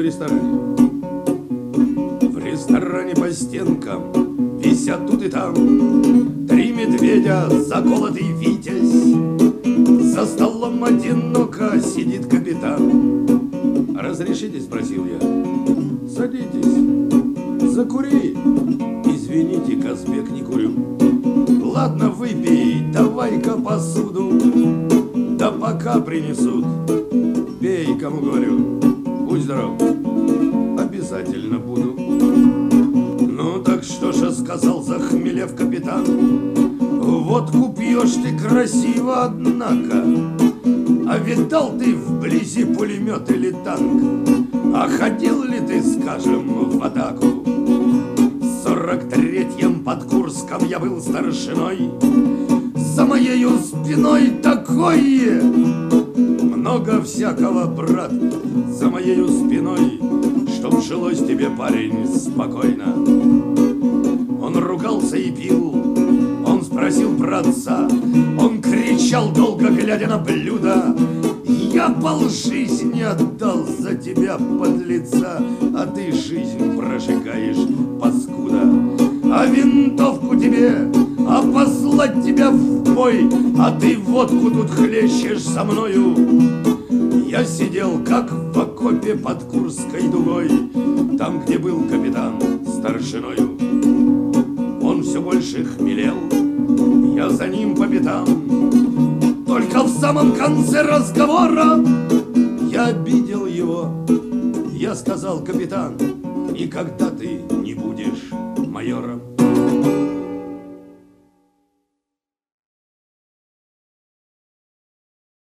ресторане. В ресторане по стенкам висят тут и там 3 медведя, заколотый витязь. За столом одиноко сидит капитан. «Разрешите?» — спросил я. «Садитесь, закури». «Извините, Казбек, не курю». «Ладно, выпей, давай-ка посуду, да пока принесут». «Пей, кому говорю, будь здоров». «Обязательно буду». «Ну так что же сказал, захмелев капитан? Водку пьешь ты красиво, однако. А видал ты вблизи пулемет или танк? А ходил ли ты, скажем, в атаку? В 43-м под Курском я был старшиной. За моею спиной такое много всякого, брат, за моею спиной, чтоб жилось тебе, парень, спокойно». Он ругался и пил, он спросил про отца, он кричал, долго глядя на блюдо: «Я полжизни отдал за тебя, подлеца, а ты жизнь прожигаешь, паскуда. А винтовку тебе, а послать тебя в бой, а ты водку тут хлещешь со мною». Я сидел, как в окопе под Курской дугой, там, где был капитан старшиною. Он все больше хмелел, я за ним по пятам. Только в самом конце разговора я обидел его. Я сказал: «Капитан, никогда ты не будешь майором».